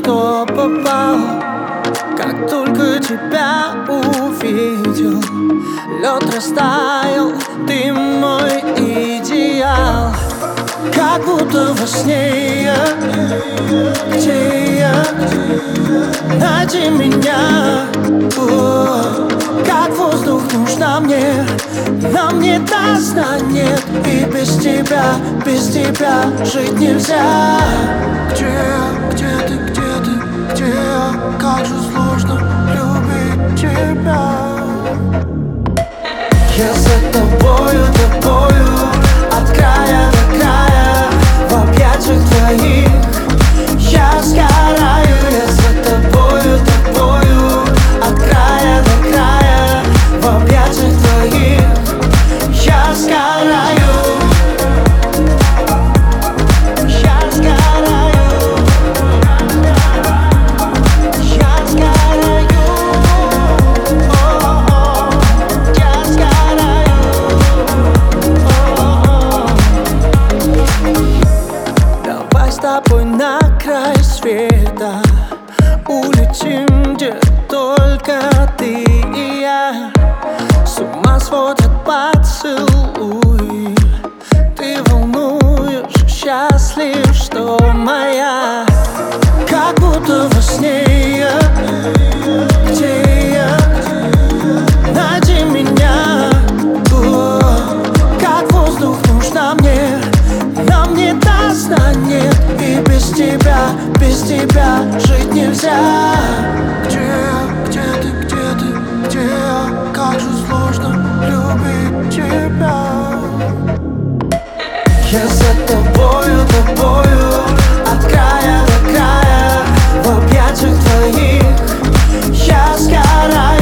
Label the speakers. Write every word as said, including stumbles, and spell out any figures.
Speaker 1: что попал. Как только тебя увидел, лед растаял, ты мой идеал. Как будто во сне я, где я? Найди меня. О, как воздух нужна мне, нам не до сна нет. И без тебя, без тебя жить нельзя. Где я, где ты, где ты, где я? Как же сложно любить тебя. Я за тобою, тобою, от края до края, в объятиях твоих я сгораю. Я за тобою, тобою, от края до края, в объятиях твоих я сгораю. Я сгораю. Я сгораю. О-о-о. Я сгораю. О-о-о. Давай с тобой на край света улетим, где только ты и я. С ума сводят поцелуи, ты волнуешь, счастлив, что моя. Как будто во сне я, где я? Найди меня. О, как воздух нужна мне, нам не до сна нет. И без тебя, без тебя жить нельзя. Где я, где ты, где ты, где я? Как же сложно любить тебя. Я за тобою, тобою, от края до края, в объятиях твоих я сгораю.